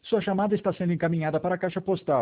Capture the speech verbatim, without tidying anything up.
Sua chamada está sendo encaminhada para a caixa postal.